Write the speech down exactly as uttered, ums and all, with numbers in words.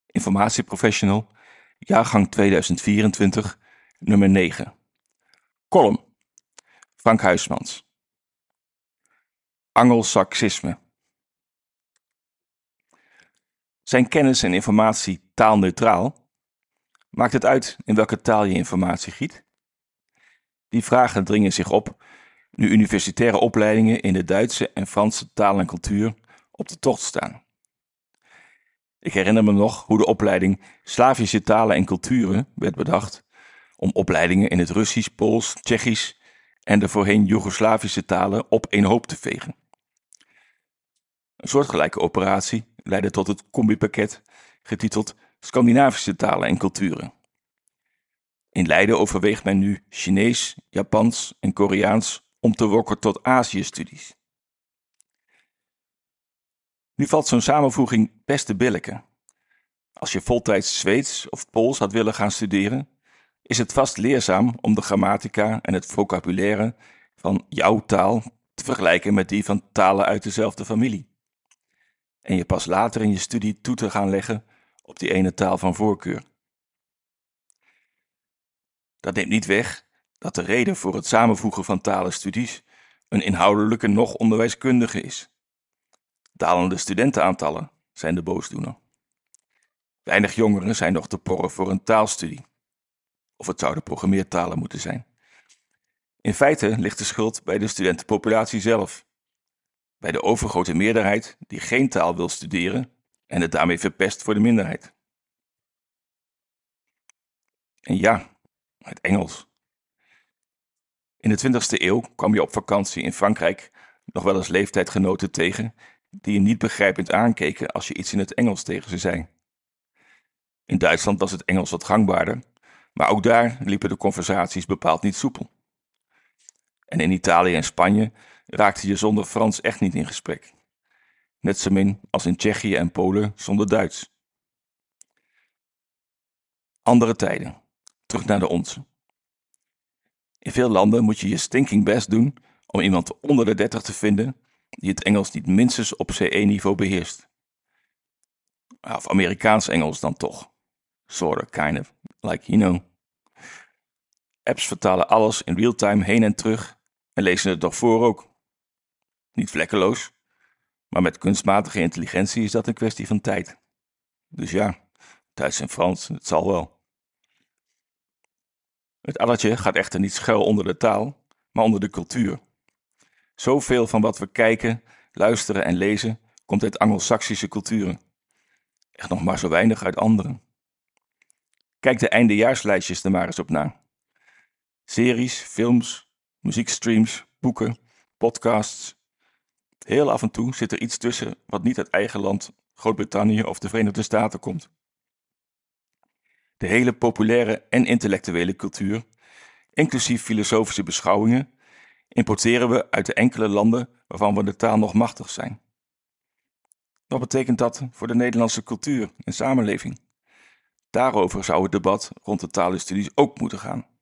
Informatieprofessional, jaargang tweeduizend vierentwintig, nummer negen. Column, Frank Huismans. Angelsaksisme. Zijn kennis en informatie taalneutraal? Maakt het uit in welke taal je informatie giet? Die vragen dringen zich op nu universitaire opleidingen in de Duitse en Franse taal en cultuur op de tocht staan. Ik herinner me nog hoe de opleiding Slavische talen en culturen werd bedacht om opleidingen in het Russisch, Pools, Tsjechisch en de voorheen Joegoslavische talen op één hoop te vegen. Een soortgelijke operatie leidde tot het combipakket getiteld Scandinavische talen en culturen. In Leiden overweegt men nu Chinees, Japans en Koreaans om te wokken tot Azië-studies. Nu valt zo'n samenvoeging best te billijken. Als je voltijds Zweeds of Pools had willen gaan studeren, is het vast leerzaam om de grammatica en het vocabulaire van jouw taal te vergelijken met die van talen uit dezelfde familie. En je pas later in je studie toe te gaan leggen op die ene taal van voorkeur. Dat neemt niet weg dat de reden voor het samenvoegen van talenstudies een inhoudelijke nog onderwijskundige is. Dalende studentenaantallen zijn de boosdoener. Weinig jongeren zijn nog te porren voor een taalstudie. Of het zouden programmeertalen moeten zijn. In feite ligt de schuld bij de studentenpopulatie zelf. Bij de overgrote meerderheid die geen taal wil studeren en het daarmee verpest voor de minderheid. En ja, het Engels. In de twintigste eeuw kwam je op vakantie in Frankrijk nog wel eens leeftijdgenoten tegen die je niet begrijpend aankeken als je iets in het Engels tegen ze zei. In Duitsland was het Engels wat gangbaarder, maar ook daar liepen de conversaties bepaald niet soepel. En in Italië en Spanje raakte je zonder Frans echt niet in gesprek. Net zo min als in Tsjechië en Polen zonder Duits. Andere tijden. Terug naar de onze. In veel landen moet je je stinking best doen om iemand onder de dertig te vinden die het Engels niet minstens op C één niveau beheerst. Of Amerikaans Engels dan toch. Sort of, kind of, like you know. Apps vertalen alles in real-time heen en terug en lezen het nog voor ook. Niet vlekkeloos, maar met kunstmatige intelligentie is dat een kwestie van tijd. Dus ja, Duits en Frans, het zal wel. Het addertje gaat echter niet schuil onder de taal, maar onder de cultuur. Zoveel van wat we kijken, luisteren en lezen komt uit Angelsaksische culturen. Echt nog maar zo weinig uit anderen. Kijk de eindejaarslijstjes er maar eens op na. Series, films, muziekstreams, boeken, podcasts. Heel af en toe zit er iets tussen wat niet uit eigen land, Groot-Brittannië of de Verenigde Staten komt. De hele populaire en intellectuele cultuur, inclusief filosofische beschouwingen, importeren we uit de enkele landen waarvan we de taal nog machtig zijn. Wat betekent dat voor de Nederlandse cultuur en samenleving? Daarover zou het debat rond de talenstudies ook moeten gaan.